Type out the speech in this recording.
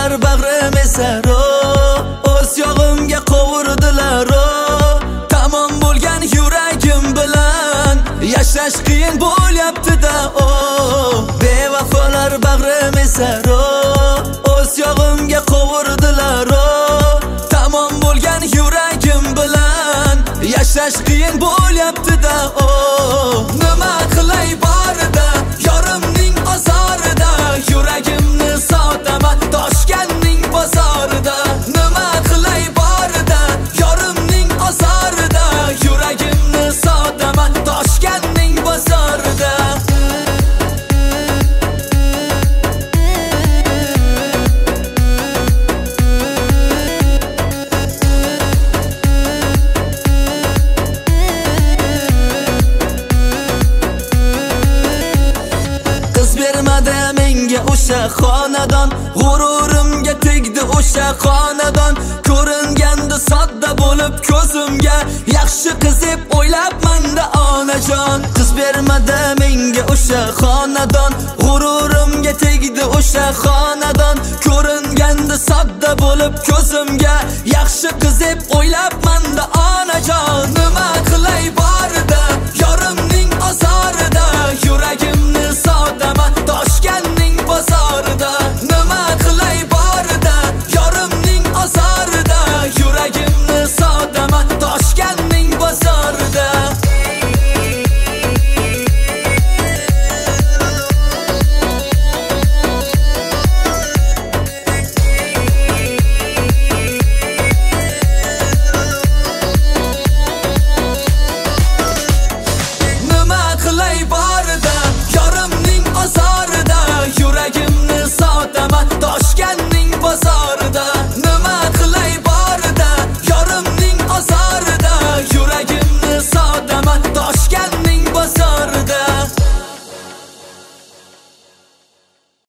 vafolar bag'rim esaro, o'z yog'imga qovurdilar. Tamom bo'lgan yuragim bilan yashash qiyin bo'lyapti-da. Bevafolar bag'rim esaro, o'z yog'imga qovurdilar. Tamom bo'lgan yuragim bilan yashash qiyin bo'lyapti-da. Nima qilay borida, yorimning ozorida, yuragimni sotaman Toshkentning bozorida. Nima qilay borida, yorimning ozorida, yuragimni sotaman Toshkentning bozorida. Bermadi menga o'sha xonadon, g'ururimga tegdi o'sha xonadon. Ko'ringanda sodda bo'lib ko'zimga, yaxshi qiz deb o'ylabman-da onajon. Qiz bermadi menga o'sha xonadon, g'ururimga tegdi o'sha xonadon. Ko'ringanda sodda bo'lib ko'zimga, yaxshi qiz deb o'ylabman-da onajon. Nima qilay borida,